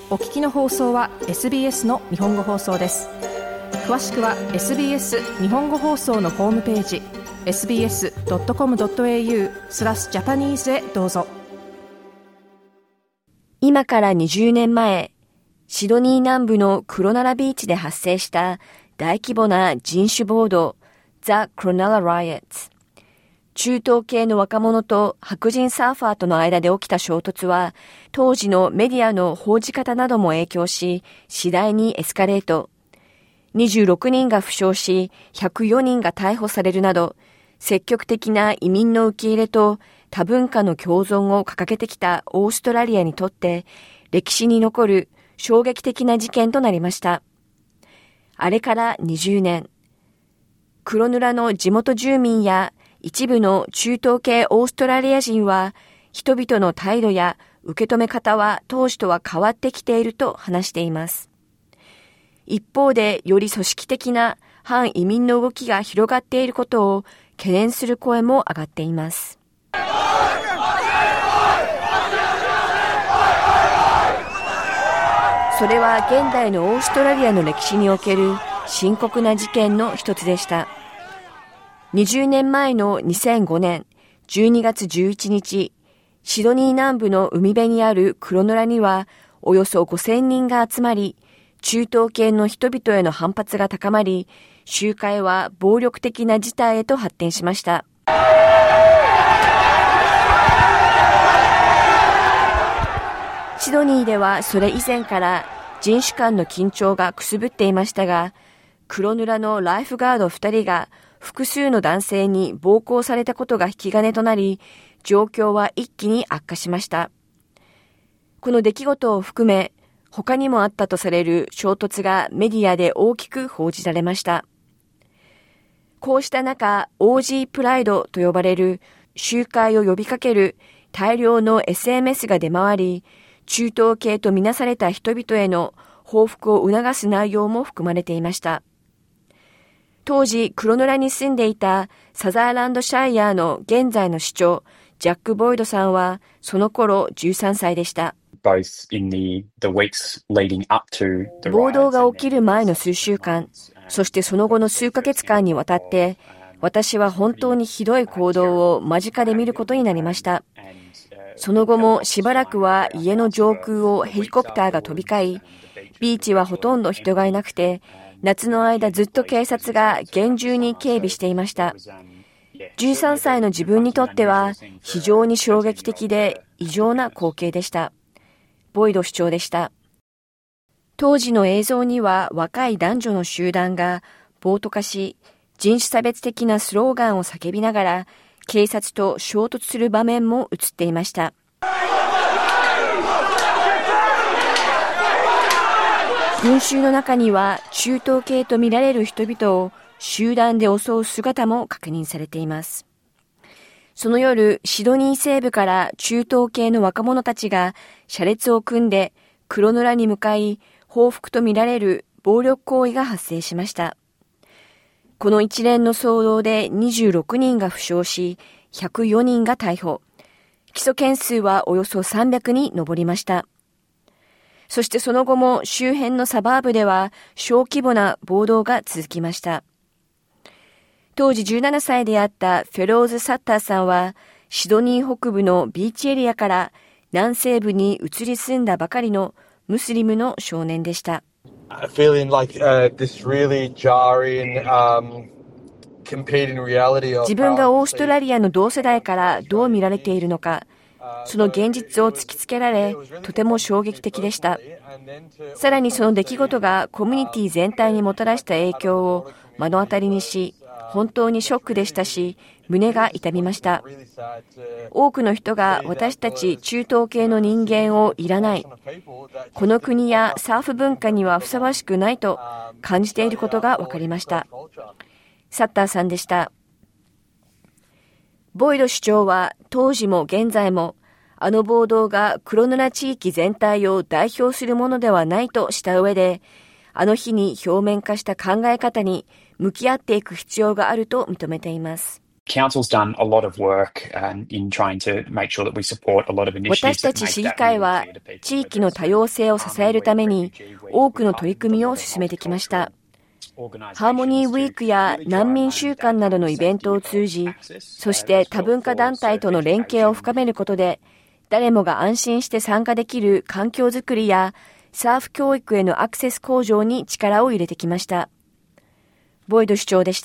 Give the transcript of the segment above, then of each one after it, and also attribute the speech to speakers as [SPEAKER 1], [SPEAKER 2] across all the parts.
[SPEAKER 1] お聞きの放送は SBS の日本語放送です。詳しくは SBS 日本語放送のホームページ sbs.com.au/Japanese へどうぞ。
[SPEAKER 2] 今から20年前、シドニー南部のクロナラビーチで発生した大規模な人種暴動、ザ・クロナラ・ライオッツ。中東系の若者と白人サーファーとの間で起きた衝突は、当時のメディアの報じ方なども影響し、次第にエスカレート。26人が負傷し、104人が逮捕されるなど、積極的な移民の受け入れと多文化の共存を掲げてきたオーストラリアにとって、歴史に残る衝撃的な事件となりました。あれから20年。黒ヌラの地元住民や一部の中東系オーストラリア人は、人々の態度や受け止め方は当時とは変わってきていると話しています。一方で、より組織的な反移民の動きが広がっていることを懸念する声も上がっています。それは現代のオーストラリアの歴史における深刻な事件の一つでした。20年前の2005年12月11日、シドニー南部の海辺にあるクロヌラにはおよそ5000人が集まり、中東系の人々への反発が高まり、集会は暴力的な事態へと発展しました。シドニーではそれ以前から人種間の緊張がくすぶっていましたが、クロヌラのライフガード2人が複数の男性に暴行されたことが引き金となり、状況は一気に悪化しました。この出来事を含め、他にもあったとされる衝突がメディアで大きく報じられました。こうした中、OG プライドと呼ばれる集会を呼びかける大量の SMS が出回り、中東系とみなされた人々への報復を促す内容も含まれていました。当時、クロヌラに住んでいたサザーランドシャイヤーの現在の市長、ジャック・ボイドさんは、その頃13歳でした。暴動が起きる前の数週間、そしてその後の数ヶ月間にわたって、私は本当にひどい行動を間近で見ることになりました。その後もしばらくは家の上空をヘリコプターが飛び交い、ビーチはほとんど人がいなくて、夏の間ずっと警察が厳重に警備していました。13歳の自分にとっては非常に衝撃的で異常な光景でした。ボイド市長でした。当時の映像には若い男女の集団が暴徒化し、人種差別的なスローガンを叫びながら警察と衝突する場面も映っていました。群衆の中には中東系と見られる人々を集団で襲う姿も確認されています。その夜、シドニー西部から中東系の若者たちが車列を組んでクロヌラに向かい、報復と見られる暴力行為が発生しました。この一連の騒動で26人が負傷し、104人が逮捕。起訴件数はおよそ300に上りました。そしてその後も周辺のサバーブでは小規模な暴動が続きました。当時17歳であったフェローズ・サッターさんは、シドニー北部のビーチエリアから南西部に移り住んだばかりのムスリムの少年でした。自分がオーストラリアの同世代からどう見られているのか、その現実を突きつけられ、とても衝撃的でした。さらにその出来事がコミュニティ全体にもたらした影響を目の当たりにし、本当にショックでしたし、胸が痛みました。多くの人が私たち中東系の人間をいらない。この国やサーフ文化にはふさわしくないと感じていることが分かりました。サッターさんでした。ボイド市長は当時も現在もあの暴動がクロヌラ地域全体を代表するものではないとした上で、あの日に表面化した考え方に向き合っていく必要があると認めています。 私たち市議会は地域の多様性を支えるために多くの取り組みを進めてきました。ハーモニーウィークや難民週間などのイベントを通じ、そして多文化団体との連携を深めることで、誰もが安心して参加できる環境づくりやサーフ教育へのアクセス向上に力を入れてきました。ボイド市長でした。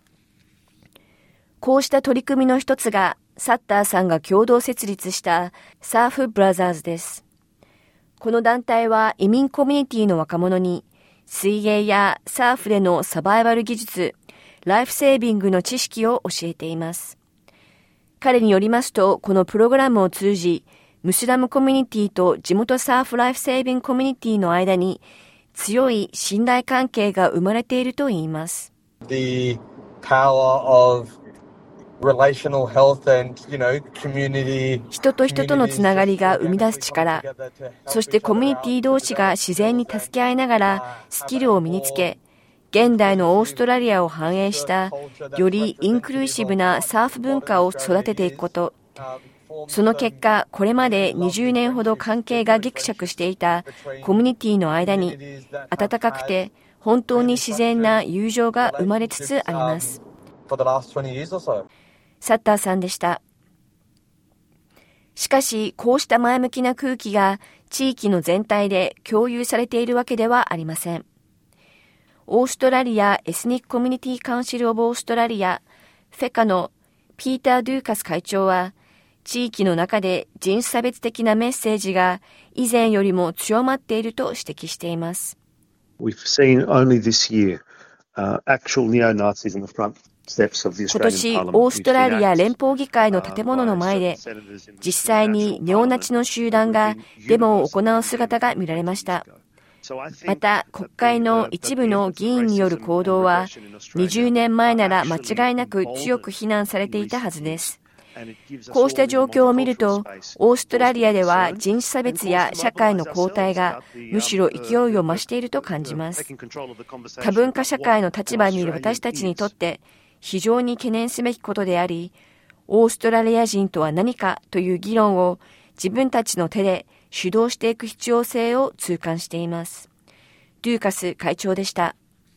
[SPEAKER 2] こうした取り組みの一つが、サッターさんが共同設立したサーフブラザーズです。この団体は移民コミュニティの若者に、水泳やサーフでのサバイバル技術、ライフセービングの知識を教えています。彼によりますと、このプログラムを通じ、ムスラムコミュニティと地元サーフライフセービングコミュニティの間に強い信頼関係が生まれているといいます。
[SPEAKER 3] The power of relational health and, community.
[SPEAKER 2] 人と人とのつながりが生み出す力、そしてコミュニティ同士が自然に助け合いながらスキルを身につけ、現代のオーストラリアを反映したよりインクルーシブなサーフ文化を育てていくこと、その結果、これまで20年ほど関係がギクシャクしていたコミュニティの間に温かくて本当に自然な友情が生まれつつあります。サッターさんでした。しかし、こうした前向きな空気が地域の全体で共有されているわけではありません。オーストラリアエスニックコミュニティカウンシルオブオーストラリア、フェカのピーター・ドゥーカス会長は、地域の中で人種差別的なメッセージが以前よりも強まっていると指摘しています。
[SPEAKER 4] We've seen only this year, actual neo-Nazis in the front.
[SPEAKER 2] 今年、オーストラリア連邦議会の建物の前で、実際にネオナチの集団がデモを行う姿が見られました。また、国会の一部の議員による行動は、20年前なら間違いなく強く非難されていたはずです。こうした状況を見ると、オーストラリアでは人種差別や社会の後退がむしろ勢いを増していると感じます。多文化社会の立場にいる私たちにとって、非常に懸念すべきことであり、オーストラリア人とは何かという議論を自分たちの手で主導していく必要性を痛感しています。ドゥーカス会長でした。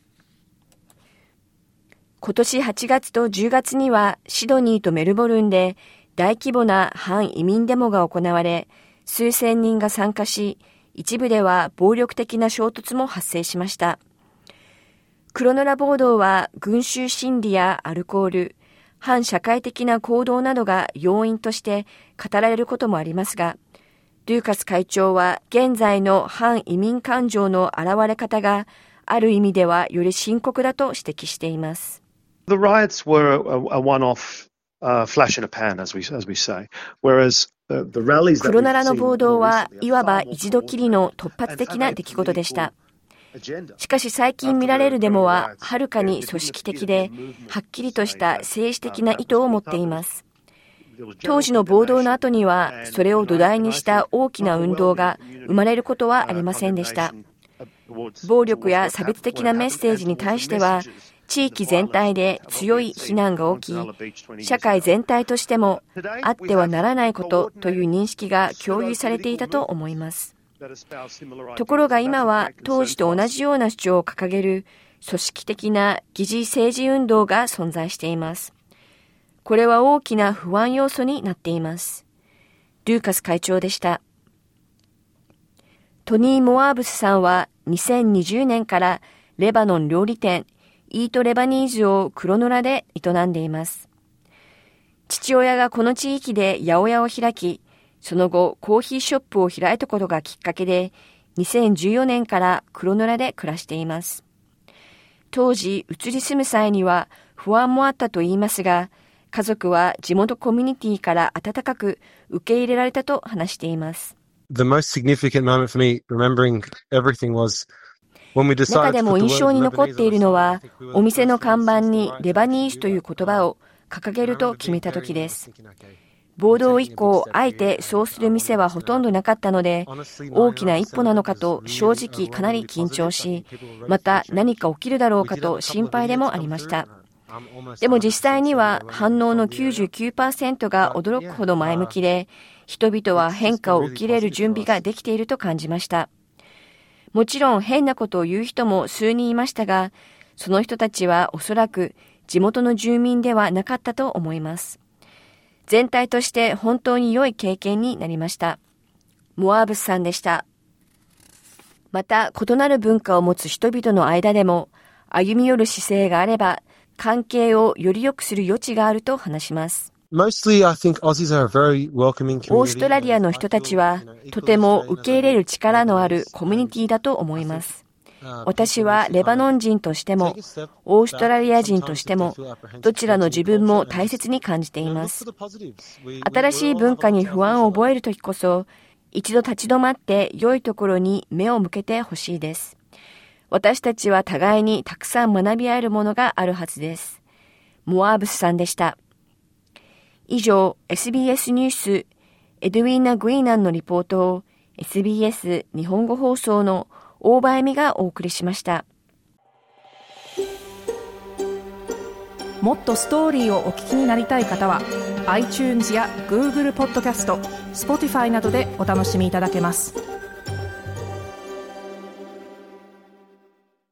[SPEAKER 2] 今年8月と10月にはシドニーとメルボルンで大規模な反移民デモが行われ、数千人が参加し、一部では暴力的な衝突も発生しました。クロノラ暴動は群衆心理やアルコール、反社会的な行動などが要因として語られることもありますが、ドゥーカス会長は現在の反移民感情の現れ方がある意味ではより深刻だと指摘しています。
[SPEAKER 4] The riots were a one-off flash in a pan, as we say, whereas the rallies that
[SPEAKER 2] クロナラの暴動はいわば一度きりの突発的な出来事でした。しかし最近見られるデモははるかに組織的で、はっきりとした政治的な意図を持っています。当時の暴動の後には、それを土台にした大きな運動が生まれることはありませんでした。暴力や差別的なメッセージに対しては、地域全体で強い非難が起き、社会全体としてもあってはならないことという認識が共有されていたと思います。ところが今は当時と同じような主張を掲げる組織的な疑似政治運動が存在しています。これは大きな不安要素になっています。ドゥーカス会長でした。トニー・モアーブスさんは2020年からレバノン料理店イートレバニーズをクロノラで営んでいます。父親がこの地域で八百屋を開き、その後コーヒーショップを開いたことがきっかけで、2014年からクロノラで暮らしています。当時、移り住む際には不安もあったと言いますが、家族は地元コミュニティから温かく受け入れられたと話しています。
[SPEAKER 5] The most significant moment for me, remembering everything was
[SPEAKER 2] 中でも印象に残っているのは、お店の看板にレバニーズという言葉を掲げると決めた時です。暴動以降、あえてそうする店はほとんどなかったので、大きな一歩なのかと正直かなり緊張し、また何か起きるだろうかと心配でもありました。 でも実際には反応の 99% が驚くほど前向きで、人々は変化を受け入れる準備ができていると感じました。もちろん変なことを言う人も数人いましたが、その人たちはおそらく地元の住民ではなかったと思います。全体として本当に良い経験になりました。モアーブスさんでした。また、異なる文化を持つ人々の間でも、歩み寄る姿勢があれば、関係をより良くする余地があると話します。
[SPEAKER 5] Mostly, I think Aussies are a very welcoming community.
[SPEAKER 2] オーストラリアの人たちは、とても受け入れる力のあるコミュニティだと思います。私はレバノン人としても、オーストラリア人としても、どちらの自分も大切に感じています。新しい文化に不安を覚えるときこそ、一度立ち止まって良いところに目を向けてほしいです。私たちは互いにたくさん学び合えるものがあるはずです。モアーブスさんでした。以上、SBS ニュース、エドウィーナ・グイーナンのリポートを SBS 日本語放送の大場恵美がお送りしました。
[SPEAKER 1] もっとストーリーをお聞きになりたい方は iTunes や Google ポッドキャスト、Spotify などでお楽しみいただけます。